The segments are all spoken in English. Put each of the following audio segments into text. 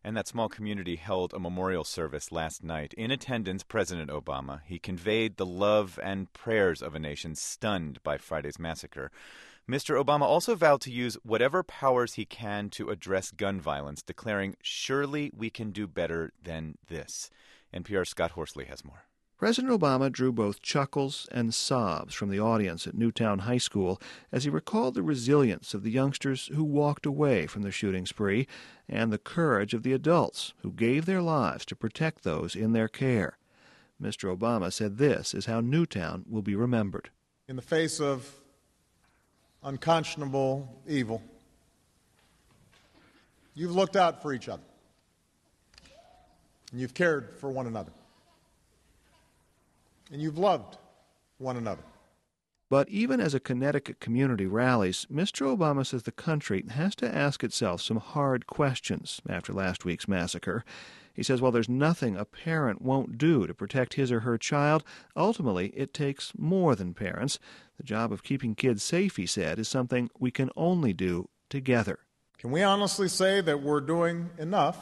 And that small community held a memorial service last night. In attendance, President Obama. He conveyed the love and prayers of a nation stunned by Friday's massacre. Mr. Obama also vowed to use whatever powers he can to address gun violence, declaring, "Surely we can do better than this." NPR's Scott Horsley has more. President Obama drew both chuckles and sobs from the audience at Newtown High School as he recalled the resilience of the youngsters who walked away from the shooting spree and the courage of the adults who gave their lives to protect those in their care. Mr. Obama said this is how Newtown will be remembered. In the face of unconscionable evil, you've looked out for each other, and you've cared for one another. And you've loved one another. But even as a Connecticut community rallies, Mr. Obama says the country has to ask itself some hard questions after last week's massacre. He says while there's nothing a parent won't do to protect his or her child, ultimately it takes more than parents. The job of keeping kids safe, he said, is something we can only do together. Can we honestly say that we're doing enough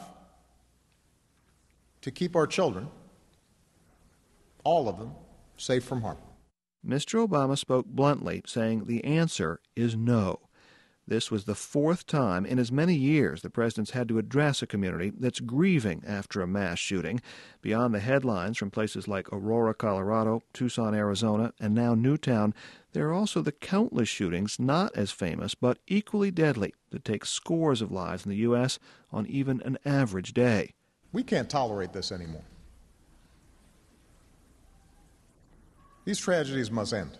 to keep our children, all of them, safe from harm? Mr. Obama spoke bluntly, saying the answer is no. This was the fourth time in as many years the president's had to address a community that's grieving after a mass shooting. Beyond the headlines from places like Aurora, Colorado, Tucson, Arizona, and now Newtown, there are also the countless shootings not as famous but equally deadly that take scores of lives in the U.S. on even an average day. We can't tolerate this anymore. These tragedies must end.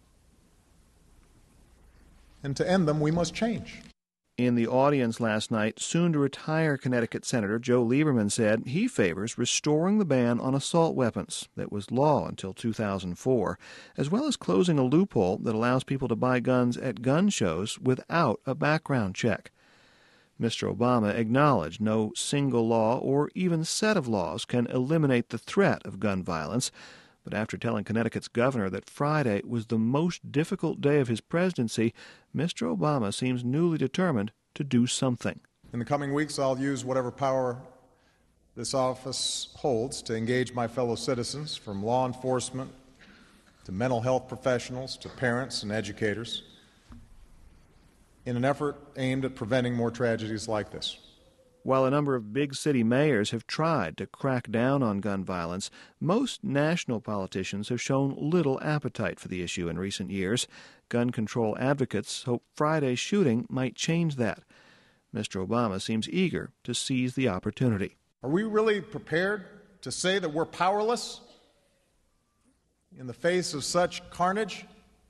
And to end them, we must change. In the audience last night, soon-to-retire Connecticut Senator Joe Lieberman said he favors restoring the ban on assault weapons that was law until 2004, as well as closing a loophole that allows people to buy guns at gun shows without a background check. Mr. Obama acknowledged no single law or even set of laws can eliminate the threat of gun violence. But after telling Connecticut's governor that Friday was the most difficult day of his presidency, Mr. Obama seems newly determined to do something. In the coming weeks, I'll use whatever power this office holds to engage my fellow citizens, from law enforcement to mental health professionals to parents and educators, in an effort aimed at preventing more tragedies like this. While a number of big city mayors have tried to crack down on gun violence, most national politicians have shown little appetite for the issue in recent years. Gun control advocates hope Friday's shooting might change that. Mr. Obama seems eager to seize the opportunity. Are we really prepared to say that we're powerless in the face of such carnage?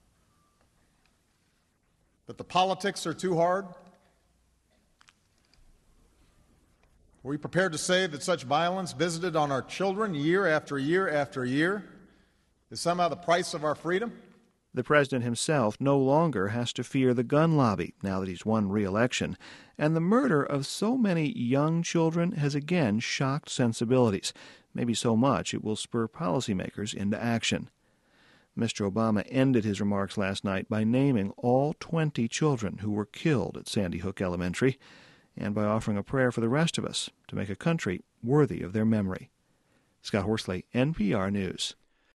That the politics are too hard? Are we prepared to say that such violence visited on our children year after year after year is somehow the price of our freedom? The president himself no longer has to fear the gun lobby now that he's won re-election, and the murder of so many young children has again shocked sensibilities, maybe so much it will spur policymakers into action. Mr. Obama ended his remarks last night by naming all 20 children who were killed at Sandy Hook Elementary, and by offering a prayer for the rest of us to make a country worthy of their memory. Scott Horsley, NPR News.